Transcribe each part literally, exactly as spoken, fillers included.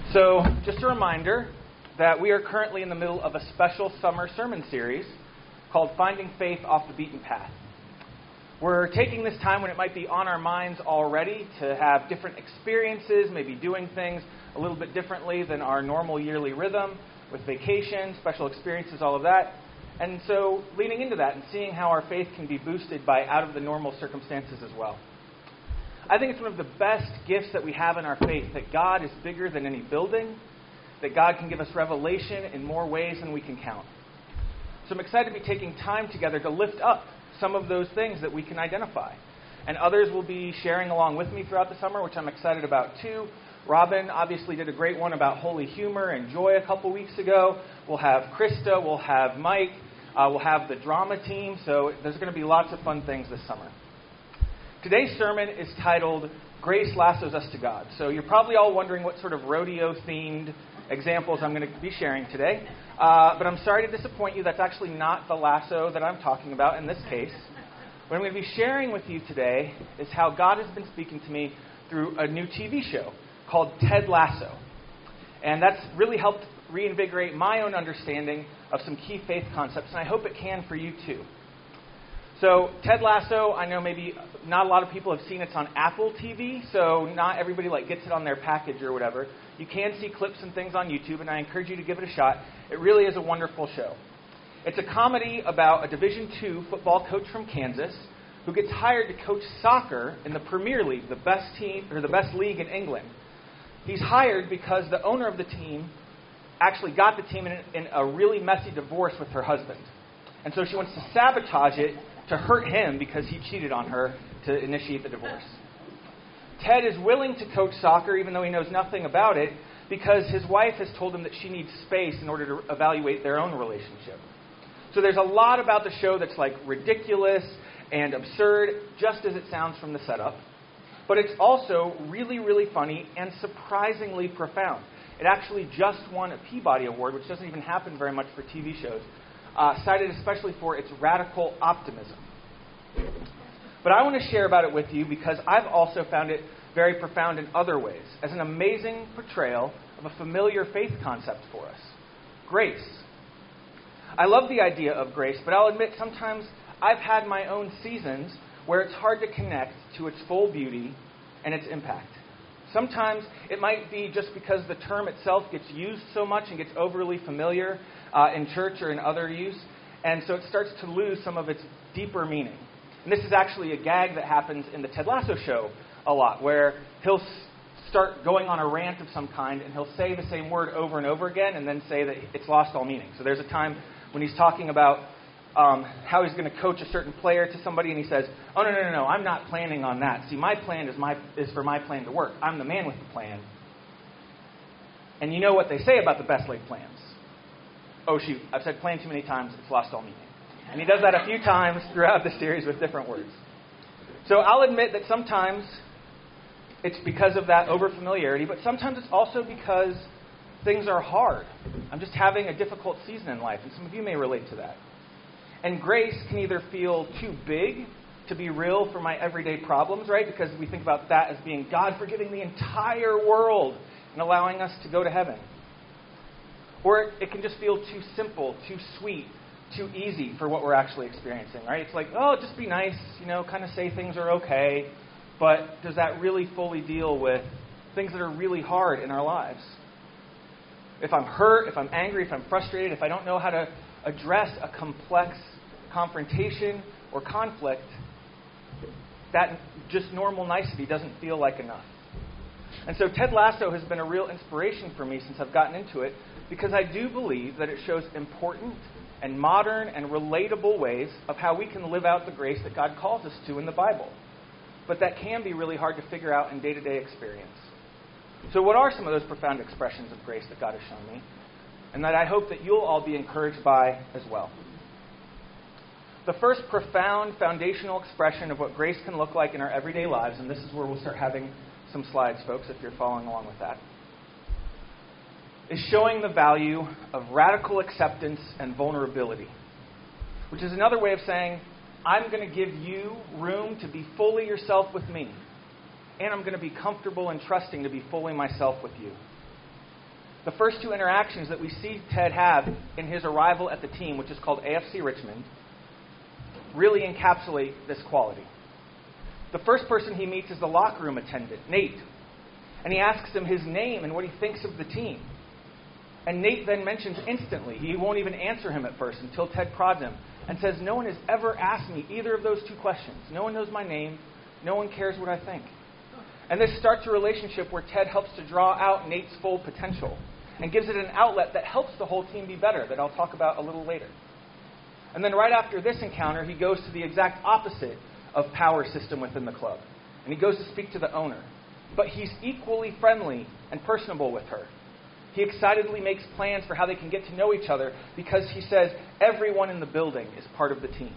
So, just a reminder that we are currently in the middle of a special summer sermon series called Finding Faith Off the Beaten Path. We're taking this time when it might be on our minds already to have different experiences, maybe doing things a little bit differently than our normal yearly rhythm, with vacation, special experiences, all of that. And so leaning into that and seeing how our faith can be boosted by out of the normal circumstances as well. I think it's one of the best gifts that we have in our faith, that God is bigger than any building, that God can give us revelation in more ways than we can count. So I'm excited to be taking time together to lift up some of those things that we can identify. And others will be sharing along with me throughout the summer, which I'm excited about too. Robin obviously did a great one about holy humor and joy a couple weeks ago. We'll have Krista, we'll have Mike, uh, we'll have the drama team. So there's going to be lots of fun things this summer. Today's sermon is titled, Grace Lassos Us to God. So you're probably all wondering what sort of rodeo-themed examples I'm going to be sharing today. Uh, but I'm sorry to disappoint you. That's actually not the lasso that I'm talking about in this case. What I'm going to be sharing with you today is how God has been speaking to me through a new T V show called Ted Lasso. And that's really helped reinvigorate my own understanding of some key faith concepts, and I hope it can for you too. So Ted Lasso, I know maybe not a lot of people have seen it. It's on Apple T V, so not everybody like gets it on their package or whatever. You can see clips and things on YouTube, and I encourage you to give it a shot. It really is a wonderful show. It's a comedy about a Division two football coach from Kansas who gets hired to coach soccer in the Premier League, the best team or the best league in England. He's hired because the owner of the team actually got the team in, in a really messy divorce with her husband. And so she wants to sabotage it to hurt him because he cheated on her to initiate the divorce. Ted is willing to coach soccer even though he knows nothing about it because his wife has told him that she needs space in order to evaluate their own relationship. So there's a lot about the show that's like ridiculous and absurd, just as it sounds from the setup. But it's also really, really funny and surprisingly profound. It actually just won a Peabody Award, which doesn't even happen very much for T V shows, uh, cited especially for its radical optimism. But I want to share about it with you because I've also found it very profound in other ways, as an amazing portrayal of a familiar faith concept for us, grace. I love the idea of grace, but I'll admit sometimes I've had my own seasons where it's hard to connect to its full beauty and its impact. Sometimes it might be just because the term itself gets used so much and gets overly familiar uh, in church or in other use, and so it starts to lose some of its deeper meaning. And this is actually a gag that happens in the Ted Lasso show a lot, where he'll s- start going on a rant of some kind, and he'll say the same word over and over again, and then say that it's lost all meaning. So there's a time when he's talking about um, how he's going to coach a certain player to somebody, and he says, oh, no, no, no, no, I'm not planning on that. See, my plan is my is for my plan to work. I'm the man with the plan. And you know what they say about the best laid plans. Oh, shoot, I've said plan too many times, it's lost all meaning. And he does that a few times throughout the series with different words. So I'll admit that sometimes it's because of that overfamiliarity, but sometimes it's also because things are hard. I'm just having a difficult season in life, and some of you may relate to that. And grace can either feel too big to be real for my everyday problems, right? Because we think about that as being God forgiving the entire world and allowing us to go to heaven. Or it can just feel too simple, too sweet, too easy for what we're actually experiencing, right? It's like, oh, just be nice, you know, kind of say things are okay. But does that really fully deal with things that are really hard in our lives? If I'm hurt, if I'm angry, if I'm frustrated, if I don't know how to address a complex confrontation or conflict, that just normal nicety doesn't feel like enough. And so Ted Lasso has been a real inspiration for me since I've gotten into it, because I do believe that it shows important and modern and relatable ways of how we can live out the grace that God calls us to in the Bible. But that can be really hard to figure out in day-to-day experience. So what are some of those profound expressions of grace that God has shown me, and that I hope that you'll all be encouraged by as well? The first profound foundational expression of what grace can look like in our everyday lives, and this is where we'll start having some slides, folks, if you're following along with that, is showing the value of radical acceptance and vulnerability, which is another way of saying, I'm going to give you room to be fully yourself with me, and I'm going to be comfortable and trusting to be fully myself with you. The first two interactions that we see Ted have in his arrival at the team, which is called A F C Richmond, really encapsulate this quality. The first person he meets is the locker room attendant, Nate. And he asks him his name and what he thinks of the team. And Nate then mentions instantly, he won't even answer him at first until Ted prods him, and says, no one has ever asked me either of those two questions. No one knows my name. No one cares what I think. And this starts a relationship where Ted helps to draw out Nate's full potential and gives it an outlet that helps the whole team be better, that I'll talk about a little later. And then right after this encounter, he goes to the exact opposite of power system within the club. And he goes to speak to the owner. But he's equally friendly and personable with her. He excitedly makes plans for how they can get to know each other because he says everyone in the building is part of the team.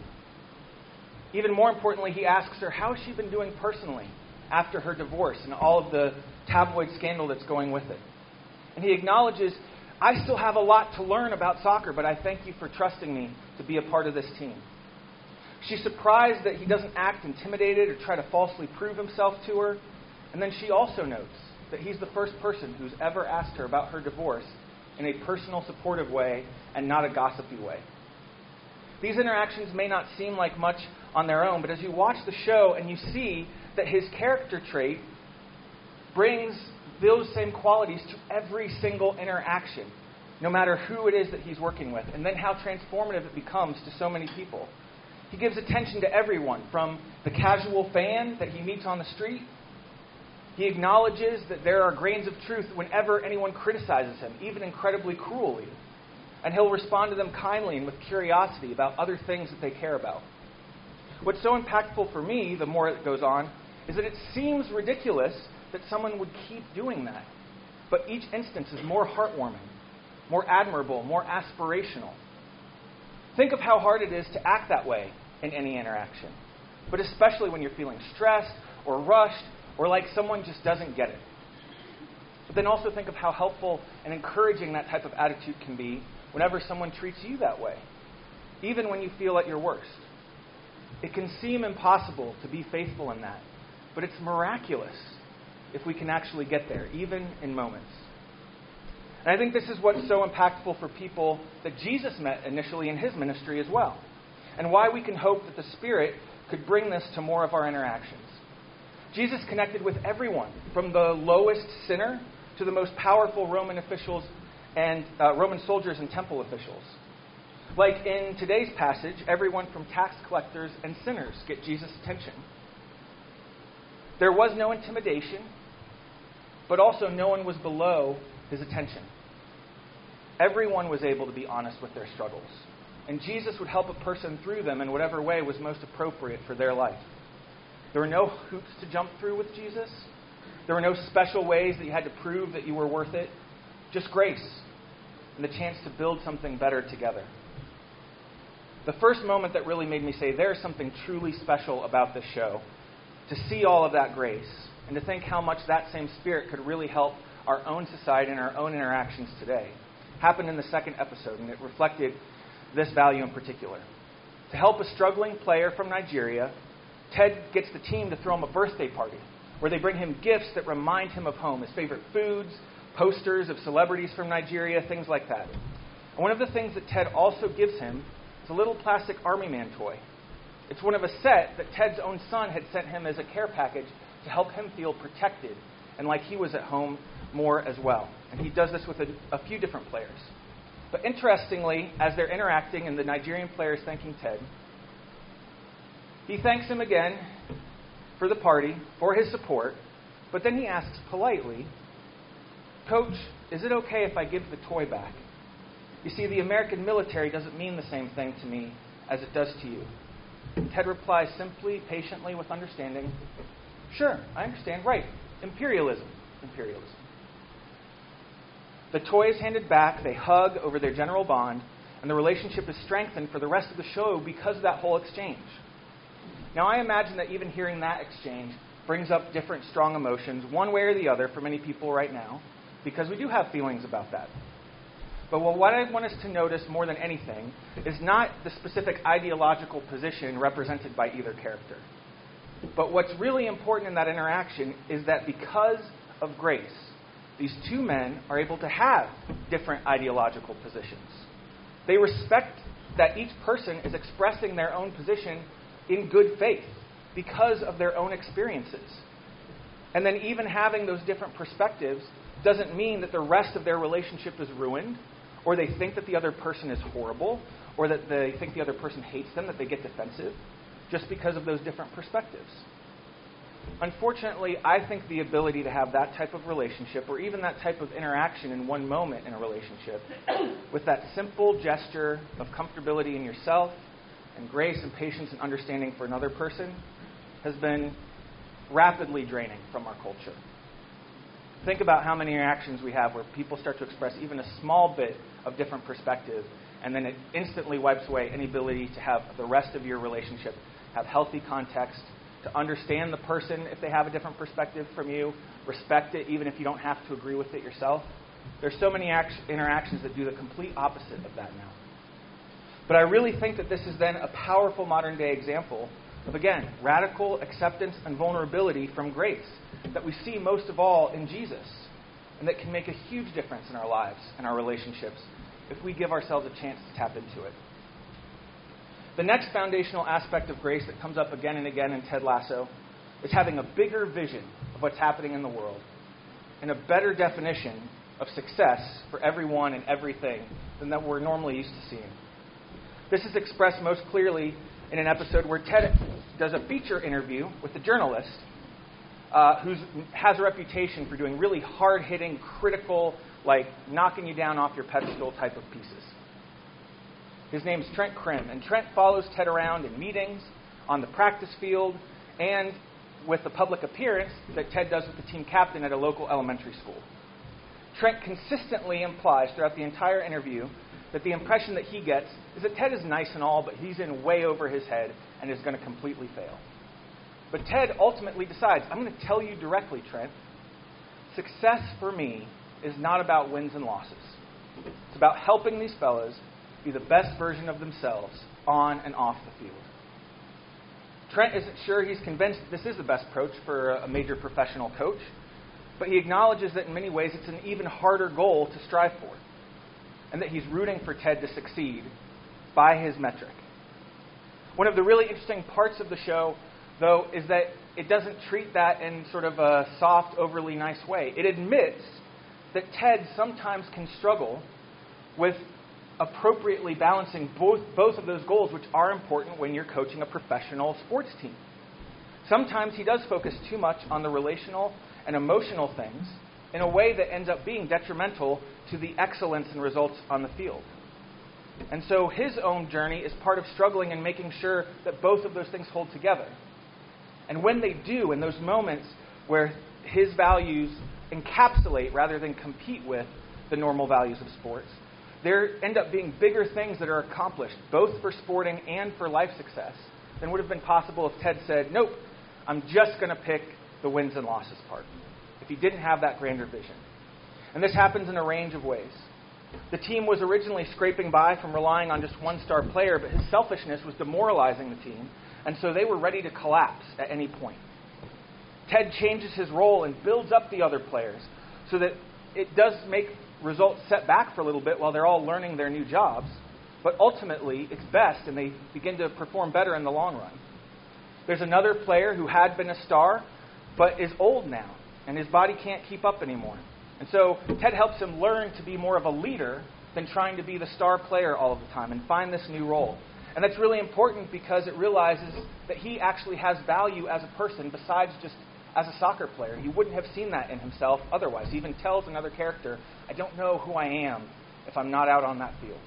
Even more importantly, he asks her how she's been doing personally after her divorce and all of the tabloid scandal that's going with it. And he acknowledges, I still have a lot to learn about soccer, but I thank you for trusting me to be a part of this team. She's surprised that he doesn't act intimidated or try to falsely prove himself to her. And then she also notes that he's the first person who's ever asked her about her divorce in a personal, supportive way and not a gossipy way. These interactions may not seem like much on their own, but as you watch the show and you see that his character trait brings those same qualities to every single interaction, no matter who it is that he's working with, and then how transformative it becomes to so many people. He gives attention to everyone, from the casual fan that he meets on the street. He acknowledges that there are grains of truth whenever anyone criticizes him, even incredibly cruelly. And he'll respond to them kindly and with curiosity about other things that they care about. What's so impactful for me, the more it goes on, is that it seems ridiculous that someone would keep doing that. But each instance is more heartwarming, more admirable, more aspirational. Think of how hard it is to act that way in any interaction, but especially when you're feeling stressed or rushed or like someone just doesn't get it. But then also think of how helpful and encouraging that type of attitude can be whenever someone treats you that way, even when you feel at your worst. It can seem impossible to be faithful in that, but it's miraculous if we can actually get there, even in moments. And I think this is what's so impactful for people that Jesus met initially in his ministry as well, and why we can hope that the Spirit could bring this to more of our interactions. Jesus connected with everyone, from the lowest sinner to the most powerful Roman officials and uh, Roman soldiers and temple officials. Like in today's passage, everyone from tax collectors and sinners get Jesus' attention. There was no intimidation, but also no one was below his attention. Everyone was able to be honest with their struggles, and Jesus would help a person through them in whatever way was most appropriate for their life. There were no hoops to jump through with Jesus. There were no special ways that you had to prove that you were worth it. Just grace and the chance to build something better together. The first moment that really made me say there's something truly special about this show, to see all of that grace and to think how much that same Spirit could really help our own society and our own interactions today, happened in the second episode, and it reflected this value in particular. To help a struggling player from Nigeria, Ted gets the team to throw him a birthday party where they bring him gifts that remind him of home, his favorite foods, posters of celebrities from Nigeria, things like that. And one of the things that Ted also gives him is a little plastic Army Man toy. It's one of a set that Ted's own son had sent him as a care package to help him feel protected and like he was at home more as well. And he does this with a, a few different players. But interestingly, as they're interacting and the Nigerian player is thanking Ted, he thanks him again for the party, for his support, but then he asks politely, Coach, is it okay if I give the toy back? You see, the American military doesn't mean the same thing to me as it does to you. Ted replies simply, patiently, with understanding, sure, I understand, right, imperialism, imperialism. The toy is handed back, they hug over their general bond, and the relationship is strengthened for the rest of the show because of that whole exchange. Now, I imagine that even hearing that exchange brings up different strong emotions, one way or the other, for many people right now, because we do have feelings about that. But what I want us to notice more than anything is not the specific ideological position represented by either character. But what's really important in that interaction is that because of grace, these two men are able to have different ideological positions. They respect that each person is expressing their own position in good faith because of their own experiences. And then even having those different perspectives doesn't mean that the rest of their relationship is ruined, or they think that the other person is horrible, or that they think the other person hates them, that they get defensive, just because of those different perspectives. Unfortunately, I think the ability to have that type of relationship, or even that type of interaction in one moment in a relationship, with that simple gesture of comfortability in yourself, and grace and patience and understanding for another person, has been rapidly draining from our culture. Think about how many interactions we have where people start to express even a small bit of different perspective, and then it instantly wipes away any ability to have the rest of your relationship have healthy context, to understand the person if they have a different perspective from you, respect it even if you don't have to agree with it yourself. There's so many act- interactions that do the complete opposite of that now. But I really think that this is then a powerful modern day example of, again, radical acceptance and vulnerability from grace that we see most of all in Jesus, and that can make a huge difference in our lives and our relationships if we give ourselves a chance to tap into it. The next foundational aspect of grace that comes up again and again in Ted Lasso is having a bigger vision of what's happening in the world and a better definition of success for everyone and everything than that we're normally used to seeing. This is expressed most clearly in an episode where Ted does a feature interview with a journalist uh, who has a reputation for doing really hard-hitting, critical, like knocking you down off your pedestal type of pieces. His name's Trent Krim, and Trent follows Ted around in meetings, on the practice field, and with the public appearance that Ted does with the team captain at a local elementary school. Trent consistently implies throughout the entire interview that the impression that he gets is that Ted is nice and all, but he's in way over his head and is going to completely fail. But Ted ultimately decides, I'm going to tell you directly, Trent, success for me is not about wins and losses. It's about helping these fellas be the best version of themselves on and off the field. Trent isn't sure he's convinced this is the best approach for a major professional coach, but he acknowledges that in many ways it's an even harder goal to strive for, and that he's rooting for Ted to succeed by his metric. One of the really interesting parts of the show, though, is that it doesn't treat that in sort of a soft, overly nice way. It admits that Ted sometimes can struggle with appropriately balancing both, both of those goals, which are important when you're coaching a professional sports team. Sometimes he does focus too much on the relational and emotional things in a way that ends up being detrimental to the excellence and results on the field. And so his own journey is part of struggling and making sure that both of those things hold together. And when they do, in those moments where his values encapsulate rather than compete with the normal values of sports, there end up being bigger things that are accomplished, both for sporting and for life success, than would have been possible if Ted said, nope, I'm just going to pick the wins and losses part, if he didn't have that grander vision. And this happens in a range of ways. The team was originally scraping by from relying on just one star player, but his selfishness was demoralizing the team, and so they were ready to collapse at any point. Ted changes his role and builds up the other players so that it does make results set back for a little bit while they're all learning their new jobs, but ultimately it's best and they begin to perform better in the long run. There's another player who had been a star but is old now and his body can't keep up anymore. And so Ted helps him learn to be more of a leader than trying to be the star player all of the time and find this new role. And that's really important because it realizes that he actually has value as a person besides just as a soccer player. He wouldn't have seen that in himself otherwise. He even tells another character, I don't know who I am if I'm not out on that field.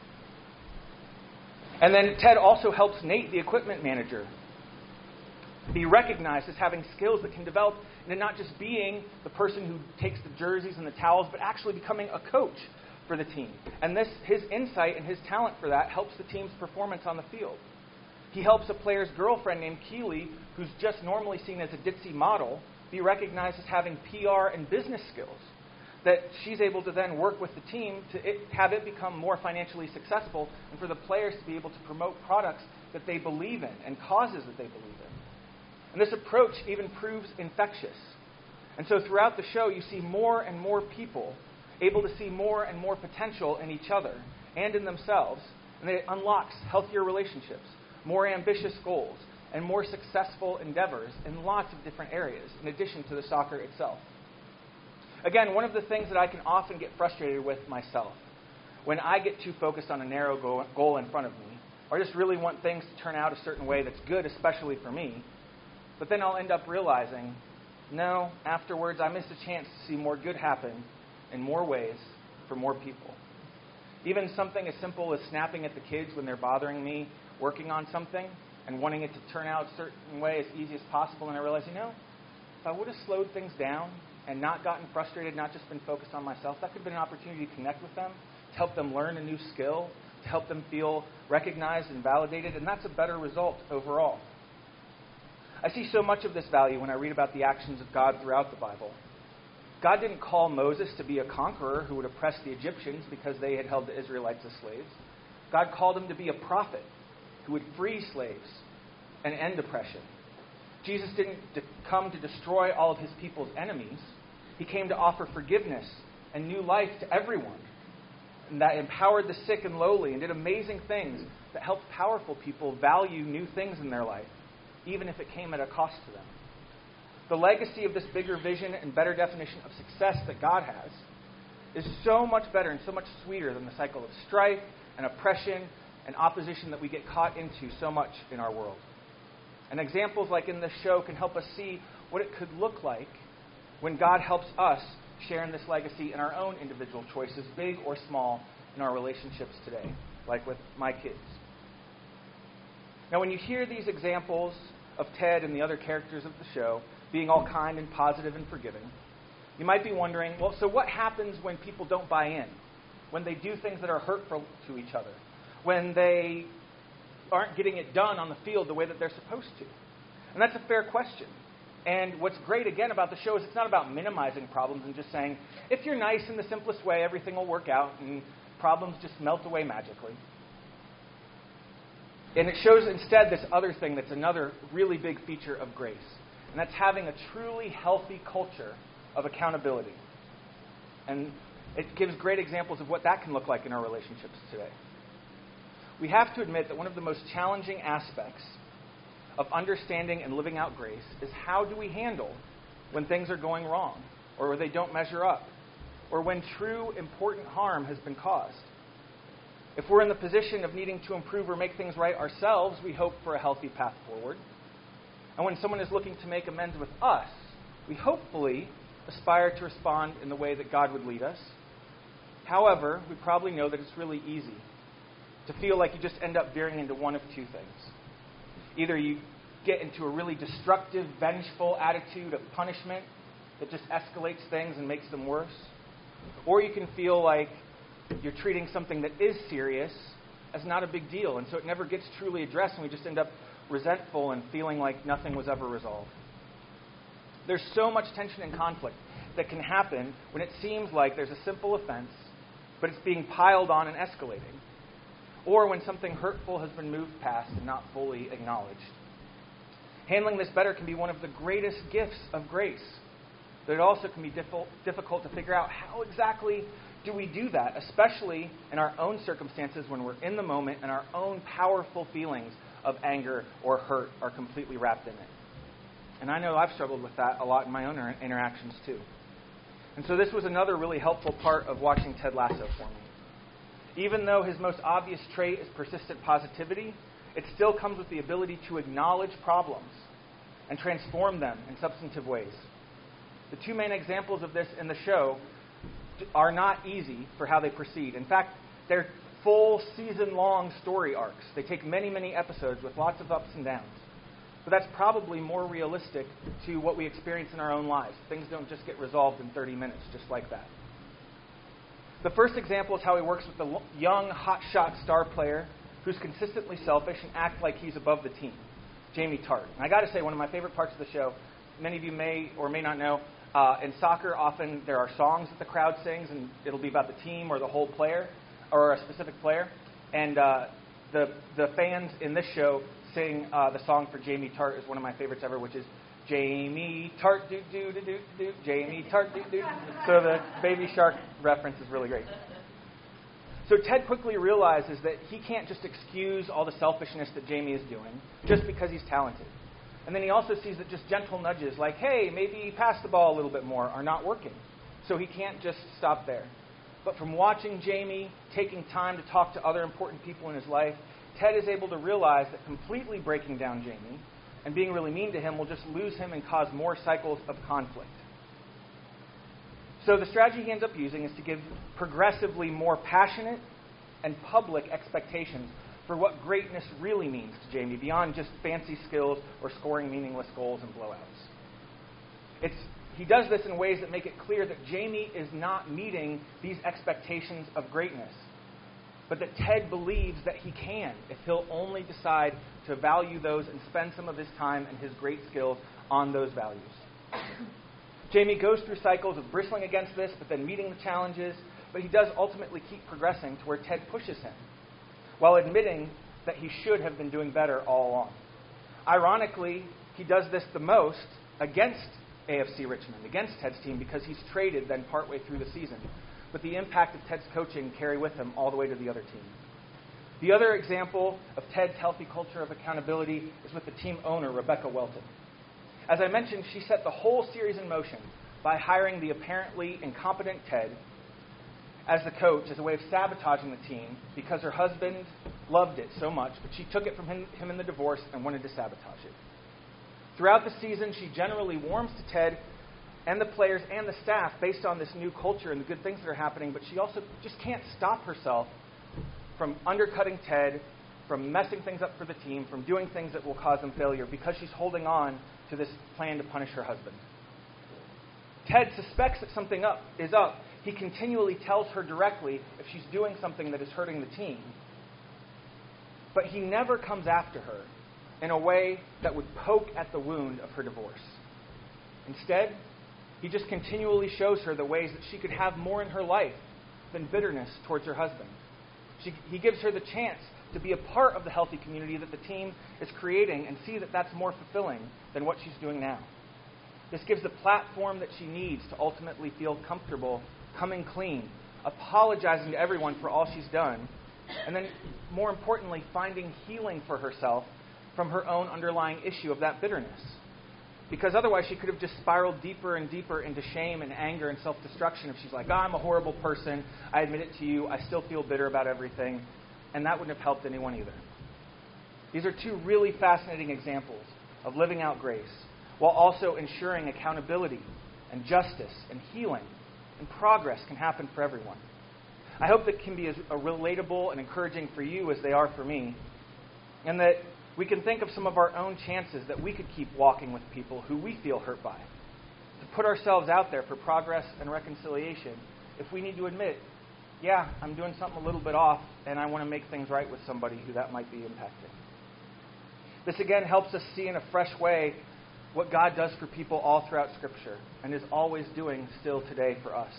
And then Ted also helps Nate, the equipment manager, be recognized as having skills that can develop into not just being the person who takes the jerseys and the towels, but actually becoming a coach for the team. And this, his insight and his talent for that helps the team's performance on the field. He helps a player's girlfriend named Keely, who's just normally seen as a ditzy model, be recognized as having P R and business skills that she's able to then work with the team to it, have it become more financially successful and for the players to be able to promote products that they believe in and causes that they believe in. And this approach even proves infectious. And so throughout the show, you see more and more people able to see more and more potential in each other and in themselves. And it unlocks healthier relationships, more ambitious goals, and more successful endeavors in lots of different areas, in addition to the soccer itself. Again, one of the things that I can often get frustrated with myself, when I get too focused on a narrow goal, goal in front of me, or just really want things to turn out a certain way that's good, especially for me, but then I'll end up realizing, no, afterwards I missed a chance to see more good happen in more ways for more people. Even something as simple as snapping at the kids when they're bothering me, working on something, and wanting it to turn out a certain way as easy as possible, and I realize, you know, if I would have slowed things down and not gotten frustrated, not just been focused on myself, that could have been an opportunity to connect with them, to help them learn a new skill, to help them feel recognized and validated, and that's a better result overall. I see so much of this value when I read about the actions of God throughout the Bible. God didn't call Moses to be a conqueror who would oppress the Egyptians because they had held the Israelites as slaves. God called him to be a prophet who would free slaves and end oppression. Jesus didn't de- come to destroy all of his people's enemies. He came to offer forgiveness and new life to everyone. And that empowered the sick and lowly and did amazing things that helped powerful people value new things in their life, even if it came at a cost to them. The legacy of this bigger vision and better definition of success that God has is so much better and so much sweeter than the cycle of strife and oppression and opposition that we get caught into so much in our world. And examples like in this show can help us see what it could look like when God helps us share in this legacy in our own individual choices, big or small, in our relationships today, like with my kids. Now, when you hear these examples of Ted and the other characters of the show being all kind and positive and forgiving, you might be wondering, well, so what happens when people don't buy in? When they do things that are hurtful to each other? When they aren't getting it done on the field the way that they're supposed to? And that's a fair question. And what's great, again, about the show is it's not about minimizing problems and just saying, if you're nice in the simplest way, everything will work out and problems just melt away magically. And it shows instead this other thing that's another really big feature of grace. And that's having a truly healthy culture of accountability. And it gives great examples of what that can look like in our relationships today. We have to admit that one of the most challenging aspects of understanding and living out grace is how do we handle when things are going wrong, or when they don't measure up, or when true important harm has been caused. If we're in the position of needing to improve or make things right ourselves, we hope for a healthy path forward. And when someone is looking to make amends with us, we hopefully aspire to respond in the way that God would lead us. However, we probably know that it's really easy to feel like you just end up veering into one of two things. Either you get into a really destructive, vengeful attitude of punishment that just escalates things and makes them worse, or you can feel like you're treating something that is serious as not a big deal, and so it never gets truly addressed, and we just end up resentful and feeling like nothing was ever resolved. There's so much tension and conflict that can happen when it seems like there's a simple offense, but it's being piled on and escalating, or when something hurtful has been moved past and not fully acknowledged. Handling this better can be one of the greatest gifts of grace, but it also can be diffi- difficult to figure out how exactly do we do that, especially in our own circumstances when we're in the moment and our own powerful feelings of anger or hurt are completely wrapped in it. And I know I've struggled with that a lot in my own interactions too. And so this was another really helpful part of watching Ted Lasso for me. Even though his most obvious trait is persistent positivity, it still comes with the ability to acknowledge problems and transform them in substantive ways. The two main examples of this in the show are not easy for how they proceed. In fact, they're full season-long story arcs. They take many, many episodes with lots of ups and downs. But that's probably more realistic to what we experience in our own lives. Things don't just get resolved in thirty minutes, just like that. The first example is how he works with the young, hotshot star player who's consistently selfish and acts like he's above the team, Jamie Tartt. And I got to say, one of my favorite parts of the show, many of you may or may not know, uh, in soccer, often there are songs that the crowd sings, and it'll be about the team or the whole player, or a specific player. And uh, the the fans in this show sing uh, the song for Jamie Tartt is one of my favorites ever, which is Jamie Tart doo doo doo doo doo, Jamie Tart doo doo. So the Baby Shark reference is really great. So Ted quickly realizes that he can't just excuse all the selfishness that Jamie is doing just because he's talented. And then he also sees that just gentle nudges like, hey, maybe pass the ball a little bit more are not working. So he can't just stop there. But from watching Jamie, taking time to talk to other important people in his life, Ted is able to realize that completely breaking down Jamie and being really mean to him will just lose him and cause more cycles of conflict. So the strategy he ends up using is to give progressively more passionate and public expectations for what greatness really means to Jamie beyond just fancy skills or scoring meaningless goals and blowouts. It's, he does this in ways that make it clear that Jamie is not meeting these expectations of greatness, but that Ted believes that he can if he'll only decide to value those and spend some of his time and his great skills on those values. Jamie goes through cycles of bristling against this, but then meeting the challenges, but he does ultimately keep progressing to where Ted pushes him, while admitting that he should have been doing better all along. Ironically, he does this the most against A F C Richmond, against Ted's team, because he's traded then partway through the season. But the impact of Ted's coaching carry with him all the way to the other team. The other example of Ted's healthy culture of accountability is with the team owner, Rebecca Welton. As I mentioned, she set the whole series in motion by hiring the apparently incompetent Ted as the coach as a way of sabotaging the team because her husband loved it so much, but she took it from him, him in the divorce and wanted to sabotage it. Throughout the season, she generally warms to Ted and the players and the staff based on this new culture and the good things that are happening, but she also just can't stop herself from undercutting Ted, from messing things up for the team, from doing things that will cause them failure because she's holding on to this plan to punish her husband. Ted suspects that something up is up. He continually tells her directly if she's doing something that is hurting the team. But he never comes after her in a way that would poke at the wound of her divorce. Instead, he just continually shows her the ways that she could have more in her life than bitterness towards her husband. She, he gives her the chance to be a part of the healthy community that the team is creating and see that that's more fulfilling than what she's doing now. This gives the platform that she needs to ultimately feel comfortable coming clean, apologizing to everyone for all she's done, and then, more importantly, finding healing for herself from her own underlying issue of that bitterness. Because otherwise she could have just spiraled deeper and deeper into shame and anger and self-destruction if she's like, oh, I'm a horrible person, I admit it to you, I still feel bitter about everything, and that wouldn't have helped anyone either. These are two really fascinating examples of living out grace, while also ensuring accountability and justice and healing and progress can happen for everyone. I hope that can be as a relatable and encouraging for you as they are for me, and that we can think of some of our own chances that we could keep walking with people who we feel hurt by, to put ourselves out there for progress and reconciliation if we need to admit, yeah, I'm doing something a little bit off, and I want to make things right with somebody who that might be impacting. This again helps us see in a fresh way what God does for people all throughout Scripture and is always doing still today for us.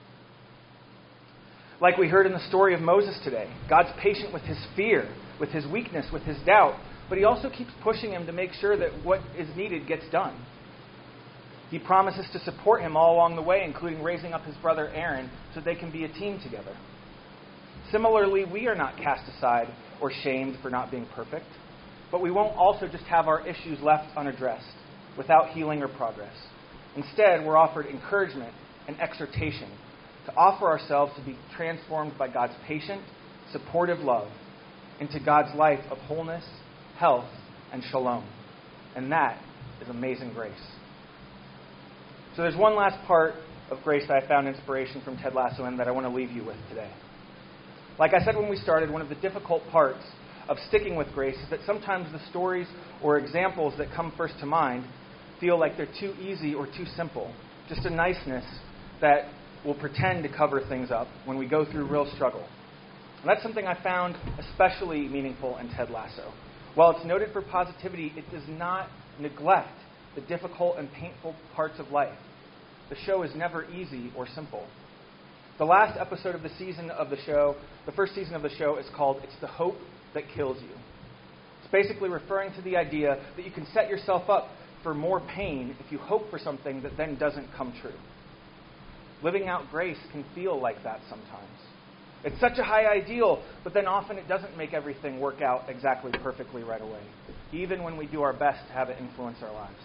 Like we heard in the story of Moses today, God's patient with his fear, with his weakness, with his doubt, but he also keeps pushing him to make sure that what is needed gets done. He promises to support him all along the way, including raising up his brother Aaron so they can be a team together. Similarly, we are not cast aside or shamed for not being perfect, but we won't also just have our issues left unaddressed without healing or progress. Instead, we're offered encouragement and exhortation to offer ourselves to be transformed by God's patient, supportive love into God's life of wholeness, health, and shalom. And that is amazing grace. So there's one last part of grace that I found inspiration from Ted Lasso in that I want to leave you with today. Like I said when we started, one of the difficult parts of sticking with grace is that sometimes the stories or examples that come first to mind feel like they're too easy or too simple. Just a niceness that will pretend to cover things up when we go through real struggle. And that's something I found especially meaningful in Ted Lasso. While it's noted for positivity, it does not neglect the difficult and painful parts of life. The show is never easy or simple. The last episode of the season of the show, the first season of the show, is called It's the Hope That Kills You. It's basically referring to the idea that you can set yourself up for more pain if you hope for something that then doesn't come true. Living out grace can feel like that sometimes. It's such a high ideal, but then often it doesn't make everything work out exactly perfectly right away, even when we do our best to have it influence our lives.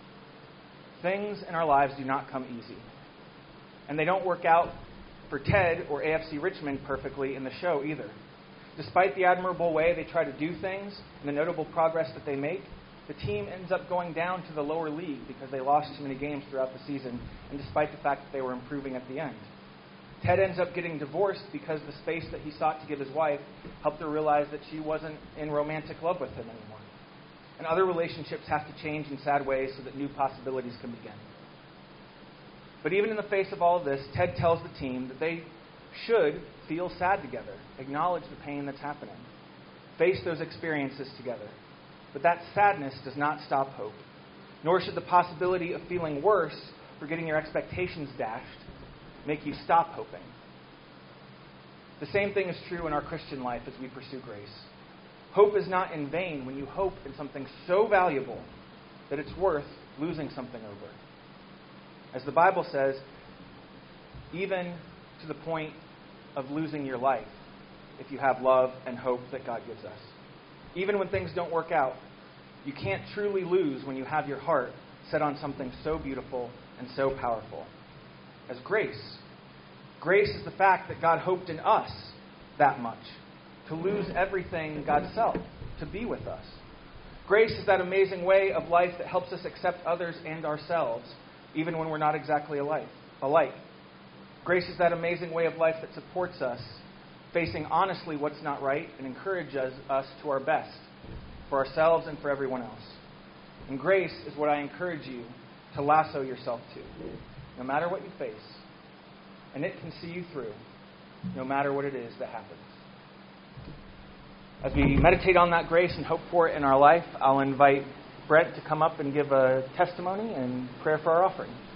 Things in our lives do not come easy. And they don't work out for Ted or A F C Richmond perfectly in the show either. Despite the admirable way they try to do things and the notable progress that they make, the team ends up going down to the lower league because they lost too many games throughout the season, and despite the fact that they were improving at the end. Ted ends up getting divorced because the space that he sought to give his wife helped her realize that she wasn't in romantic love with him anymore. And other relationships have to change in sad ways so that new possibilities can begin. But even in the face of all of this, Ted tells the team that they should feel sad together, acknowledge the pain that's happening, face those experiences together. But that sadness does not stop hope, nor should the possibility of feeling worse for getting your expectations dashed make you stop hoping. The same thing is true in our Christian life as we pursue grace. Hope is not in vain when you hope in something so valuable that it's worth losing something over. As the Bible says, even to the point of losing your life if you have love and hope that God gives us. Even when things don't work out, you can't truly lose when you have your heart set on something so beautiful and so powerful as grace. Grace is the fact that God hoped in us that much, to lose everything God's self, to be with us. Grace is that amazing way of life that helps us accept others and ourselves, even when we're not exactly alike. alike. Grace is that amazing way of life that supports us, facing honestly what's not right, and encourages us to our best, for ourselves and for everyone else. And grace is what I encourage you to lasso yourself to, no matter what you face. And it can see you through, no matter what it is that happens. As we meditate on that grace and hope for it in our life, I'll invite Brent to come up and give a testimony and prayer for our offering.